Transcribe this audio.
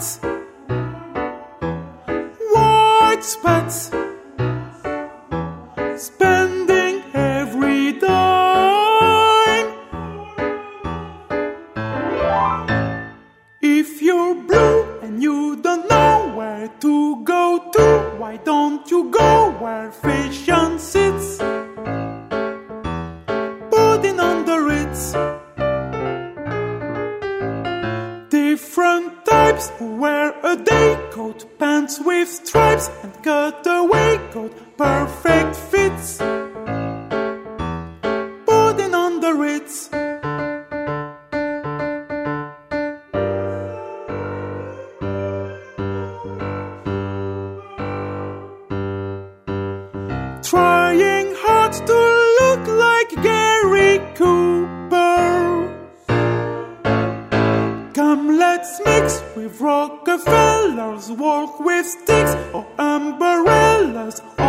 hats, white spats, spending every dime. If you're blue and you don't know where to go to, why don't you go where fashion sits? Putting on the Ritz. Different types who wear a day coat, pants with stripes and cutaway coat, perfect fits. Putting on the Ritz. Trying hard to look like Gary Cooper. Come, let's mix with Rockefellers, walk with sticks or umbrellas.